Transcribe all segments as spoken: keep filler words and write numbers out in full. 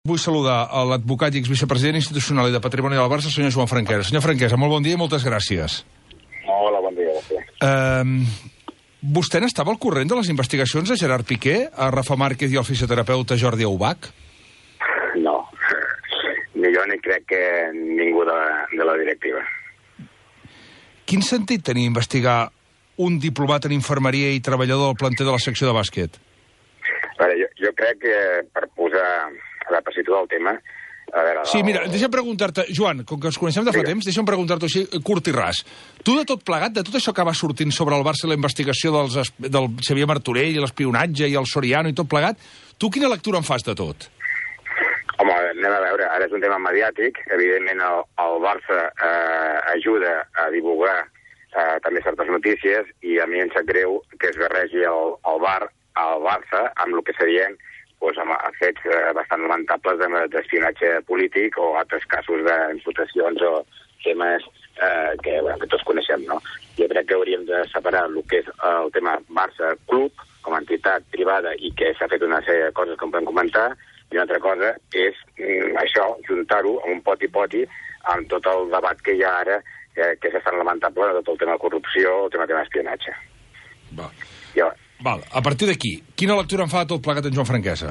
Vull saludar l'advocat i exvicepresident institucional i de Patrimoni del Barça, el senyor Joan Franquesa. Senyor Franquesa, molt bon dia i moltes gràcies. Hola, bon dia. Uh, vostè n'estava al corrent de les investigacions de Gerard Piqué, a Rafa Márquez i al fisioterapeuta Jordi Aubach? No, ni jo ni crec que ningú de la, de la directiva. Quin sentit tenia investigar un diplomat en infermeria i treballador del planter de la secció de bàsquet? A veure, jo, jo crec que per posar la precisió del tema... A veure, sí, mira, deixa'm preguntar-te, Joan, com que ens coneixem de fa temps, deixa'm preguntar-t'ho així, curt i ras. Tu de tot plegat, de tot això que va sortint sobre el Barça i la investigació dels, del Xavier Martorell i l'espionatge i el Soriano i tot plegat, tu quina lectura en fas de tot? Home, anem a veure, ara és un tema mediàtic, evidentment el, el Barça eh, ajuda a divulgar eh, també certes notícies i a mi em sap greu que es barregi el, el bar al Barça amb el que serien doncs, amb fets eh, bastant lamentables d'espionatge polític o altres casos d'imputacions o temes eh, que, bueno, que tots coneixem, no? Jo crec que hauríem de separar el que és el tema Barça-Club com a entitat privada i que s'ha fet una sèrie de coses que em podem comentar, i una altra cosa és mm, això, juntar-ho amb un poti-poti amb tot el debat que hi ha ara eh, que és bastant lamentable de tot el tema de corrupció o el tema de l'espionatge. Va. Jo, Val, a partir d'aquí, quina lectura en fa tot plegat en Joan Franquesa?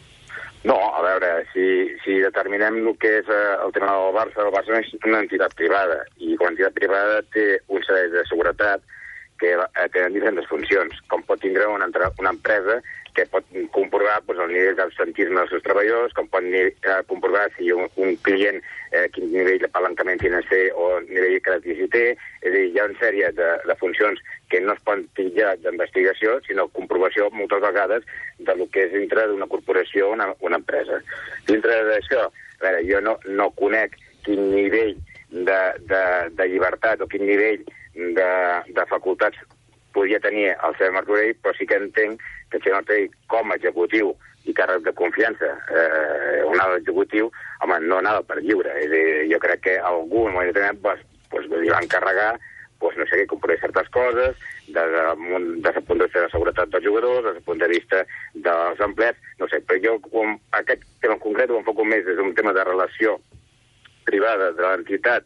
No, a veure, si, si determinem el que és eh, el tema del Barça, el Barça és una entitat privada, i com a entitat privada té un servei de seguretat que eh, tenen diferents funcions, com pot tindre una, una empresa que pot comprovar doncs, el nivell d'absentisme dels seus treballadors, com pot eh, comprovar si un, un client eh, quin nivell de palancament financer o nivell de crèdit té. És a dir, hi ha una sèrie de, de funcions que no es poden titllar d'investigació, sinó comprovació moltes vegades del que és dintre d'una corporació o una, una empresa. Dintre d'això, a veure, jo no, no conec quin nivell de, de, de llibertat o quin nivell de, de facultats podia tenir el Xavier Martorell, però sí que entenc que el Xavier Martorell, com a executiu i càrrec de confiança, eh, un alt executiu, home, no anava per lliure. És a dir, jo crec que algú, en un moment determinat, pues, pues, li va encarregar, pues, no sé què, comprar certes coses, des del punt de vista de la seguretat dels jugadors, des del punt de vista dels empleats, no sé, però jo com, aquest tema en concret ho enfoco més des d'un tema de relació privada de l'entitat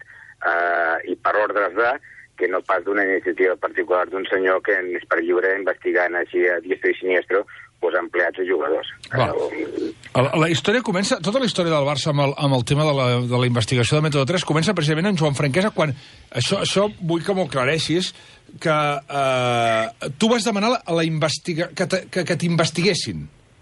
eh, i per ordres de, que no pas d'una iniciativa particular d'un senyor que és per lliure investigant així a diestro i siniestro pues, empleats i jugadors. Va. La, la història comença, tota la història del Barça amb el, amb el tema de la, de la investigació de Método tres comença precisament en Joan Franquesa quan, això, això vull que m'ho aclareixis, que eh, tu vas demanar la, la investiga, que, que, que t'investiguessin.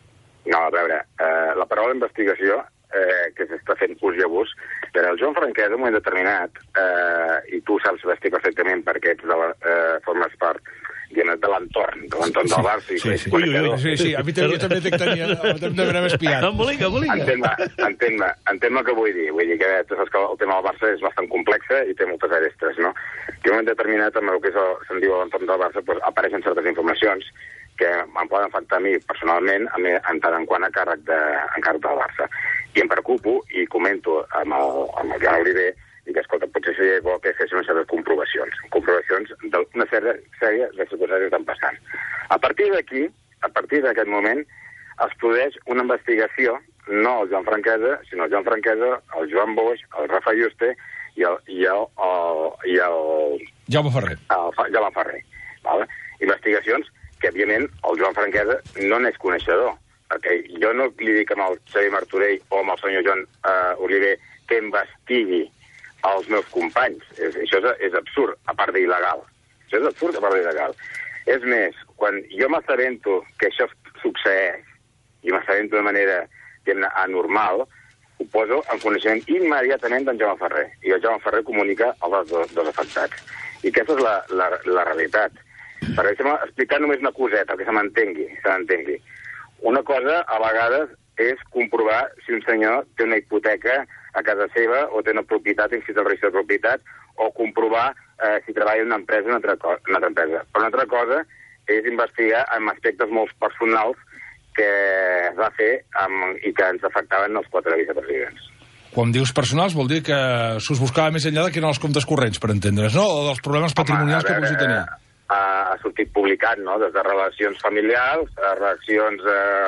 No, a veure, eh, la paraula investigació eh, que s'està fent ús i abús, però el Joan Franquesa, en un moment determinat, eh, i tu saps vestir perfectament perquè ets de la, eh, formes part de l'entorn, de l'entorn del Barça. Sí, sí, sí. Ui, ui, ui, sí, sí. A mi també, també dic tenia, també m'hem espiat. Embolica, embolica. Entén-me, entén-me, entén-me què vull dir. Vull dir que tu saps que el tema del Barça és bastant complex i té moltes arestes, no? I en un moment determinat, amb el que se'n diu l'entorn del Barça, doncs, apareixen certes informacions que em poden afectar a mi personalment en tant en quant a càrrec, de, en càrrec del Barça. I em preocupo i comento amb el, amb el Joan Oliver i que, escolta, potser seria bo que fes una sèrie de comprovacions, comprovacions d'una sèrie, sèrie de circumstàncies que estan passant. A partir d'aquí, a partir d'aquest moment, es produeix una investigació, no el Joan Franquesa, sinó el Joan Franquesa, el Joan Boix, el Rafa Juste i el, i el, el, i el Jaume Ferrer. El, Jaume Ferrer. Vale? Investigacions que, òbviament, el Joan Franquesa no n'és coneixedor, perquè jo no li dic amb el Xavier Martorell o amb el senyor Joan uh, Oliver que investigui els meus companys. És, això és, és absurd, a part d'il·legal. Això és absurd, a part d'il·legal. És més, quan jo m'assabento que això succeeix, i m'assabento de manera diguem-ne, anormal, ho poso en coneixement immediatament d'en Jaume Ferrer. I el Jaume Ferrer comunica als dos, dos afectats. I aquesta és la, la, la realitat. Per exemple, explicar només una coseta, que se m'entengui, se m'entengui. Una cosa, a vegades, és comprovar si un senyor té una hipoteca a casa seva o té una propietat inscrita al registre de propietat o comprovar eh, si treballa en una empresa o una altra, una altra empresa. Però una altra cosa és investigar en aspectes molt personals que es va fer amb, i que ens afectaven els quatre vicepresidents. Quan dius personals vol dir que s'us buscava més enllà de que eren els comptes corrents, per entendre's, no? O dels problemes patrimonials que pogués tenir. Ha sortit publicat, no?, des de relacions familiars a relacions eh,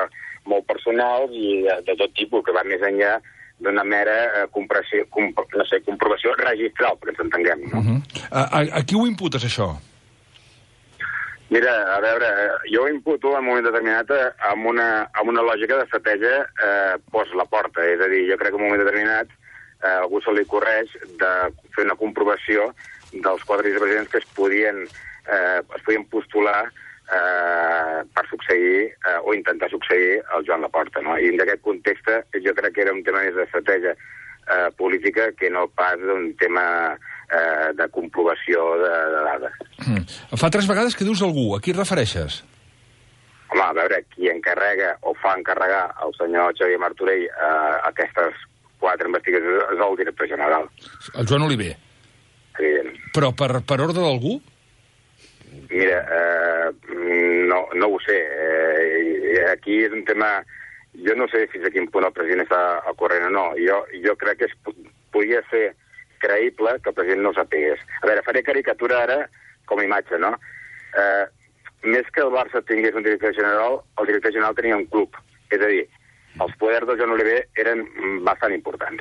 molt personals i de, de tot tipus, que va més enllà d'una mera eh, compressió, comp no sé, comprovació registral, perquè ens entenguem. No? Uh -huh. a, a, a qui ho imputes, això? Mira, a veure, jo ho imputo en un moment determinat amb una, amb una lògica d'estratègia eh, post la porta. És a dir, jo crec que en un moment determinat eh, algú se li correix de fer una comprovació dels quatre vicepresidents que es podien, eh, es podien postular eh, per succeir eh, o intentar succeir el Joan Laporta. No? I en aquest context jo crec que era un tema més d'estratègia eh, política que no pas d'un tema eh, de comprovació de, de dades. Mm. Fa tres vegades que dius algú. A qui et refereixes? Home, a veure, qui encarrega o fa encarregar el senyor Xavier Martorell eh, aquestes quatre investigacions és el director general. El Joan Oliver. Evident. Però per, per ordre d'algú? Mira, eh, no, no ho sé. Eh, aquí és un tema... Jo no sé fins a quin punt el president està al corrent o no. Jo, jo crec que es podia ser creïble que el president no ho sapigués. A veure, faré caricatura ara com a imatge, no? Eh, més que el Barça tingués un director general, el director general tenia un club. És a dir, els poders de Joan Oliver eren bastant importants.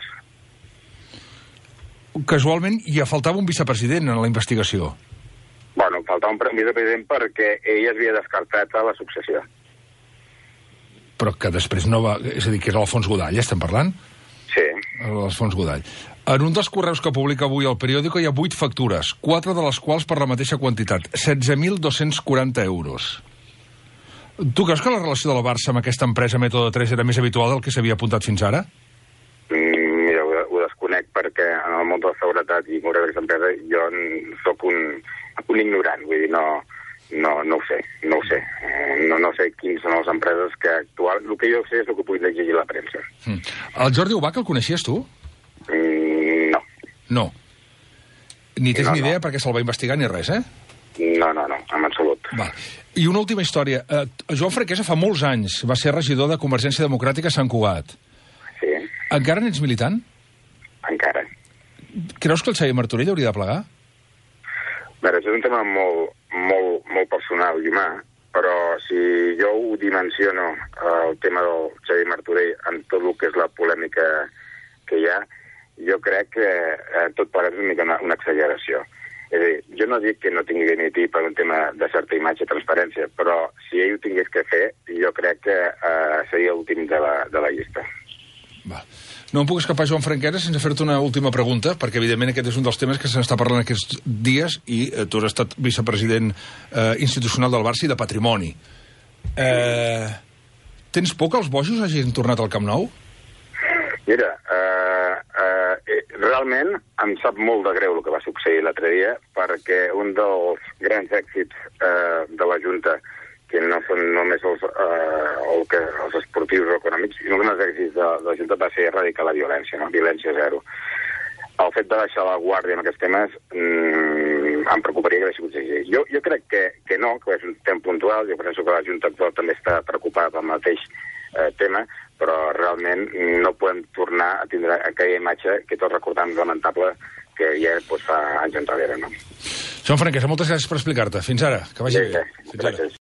Casualment, hi faltava un vicepresident en la investigació. Bueno, faltava un vicepresident perquè ell havia descartat a la successió. Però que després no va... És a dir, que és l'Alfons Godall, estem parlant? Sí. L'Alfons Godall. En un dels correus que publica avui el periòdico hi ha vuit factures, quatre de les quals per la mateixa quantitat, setze mil dos-cents quaranta euros. Tu creus que la relació de la Barça amb aquesta empresa Método tres era més habitual del que s'havia apuntat fins ara? Mm, mira, ho, ho desconec perquè en el món de la seguretat i molt d'aquesta empresa jo sóc un, un ignorant, vull dir, no, no, no ho sé, no ho sé. Eh, no, no sé quines són les empreses que actual... El que jo sé és el que puc llegir a la premsa. Mm. El Jordi Ubach el coneixies tu? Mm, no. No. Ni tens no, ni idea no. perquè se'l va investigar ni res, eh? No, no, no, en absolut. Va. I una última història. Eh, Joan Franquesa fa molts anys va ser regidor de Convergència Democràtica a Sant Cugat. Sí. Encara n'ets militant? Encara. Creus que el Xavier Martorell hauria de plegar? A veure, és un tema molt, molt, molt personal i humà, però si jo ho dimensiono, el tema del Xavier Martorell, en tot el que és la polèmica que hi ha, jo crec que eh, tot plegat és una mica una, una exageració. És a dir, jo no dic que no tingui que dimitir per un tema de certa imatge i transparència, però si ell ho tingués que fer, jo crec que eh, seria l'últim de, la, de la llista. Va. No em puc escapar, Joan Franquesa, sense fer-te una última pregunta, perquè evidentment aquest és un dels temes que se n'està parlant aquests dies i eh, tu has estat vicepresident eh, institucional del Barça i de Patrimoni. Eh, tens por que els bojos hagin tornat al Camp Nou? Mira, eh, eh, realment em sap molt de greu el que va succeir l'altre dia, perquè un dels grans èxits eh, de la Junta, que no són només els, eh, el que, els esportius o econòmics, sinó que un dels èxits de, de la Junta va ser erradicar la violència, no? Violència zero. El fet de baixar la guàrdia en aquests temes mmm, em preocuparia que hagués sigut així. Jo, jo crec que, que no, que és un tema puntual, jo penso que la Junta actual també està preocupada pel mateix eh, tema, però realment no podem tornar a tindre aquella imatge que tots recordam lamentable que ja doncs, fa anys enrere, no? Joan Franquesa, moltes gràcies per explicar-te. Fins ara, que vagi bé. Fins ara.